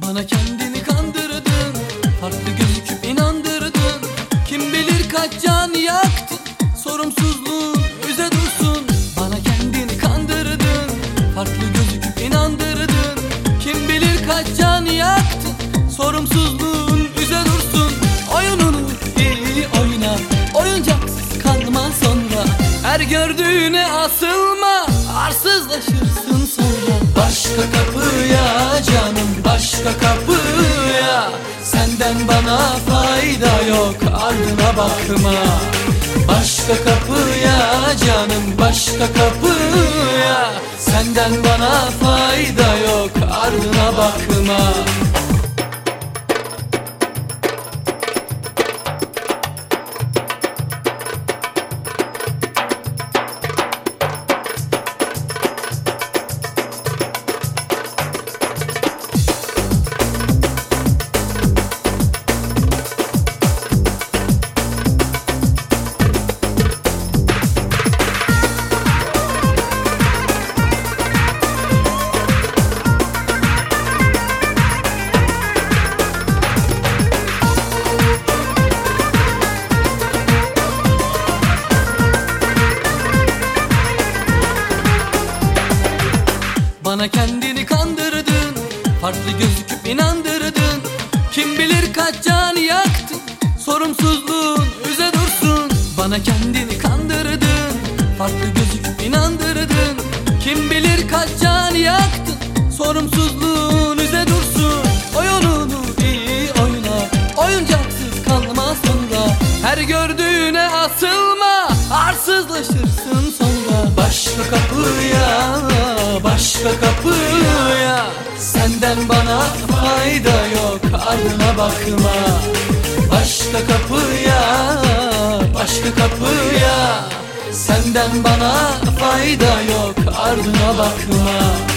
Bana kendini kandırdın, farklı gözüküp inandırdın. Kim bilir kaç can yaktın, sorumsuzluğun bize dursun. Bana kendini kandırdın, farklı gözüküp inandırdın. Kim bilir kaç can yaktın, sorumsuzluğun bize dursun. Oyununu iyi oyna, oyuncaksız kalma sonra. Her gördüğüne asılma, arsızlaşırsın sonra. Başka kapıya canım, başka kapıya. Senden bana fayda yok, ardına bakma. Başka kapıya canım, başka kapıya. Senden bana fayda yok, ardına bakma. Bana kendini kandırdın, farklı gözüküp inandırdın. Kim bilir kaç can yaktın, sorumsuzluğun bize dursun. Bana kendini kandırdın, farklı gözüküp inandırdın. Kim bilir kaç can yaktın, sorumsuzluğun bize dursun. Oyununu iyi oyna, oyuncaksız kalma sonra. Her gördüğüne asılma, arsızlaşırsın sonra. Başka kapıya, başka kapıya. Senden bana fayda yok, ardına bakma. Başka kapıya, başka kapıya. Senden bana fayda yok, ardına bakma.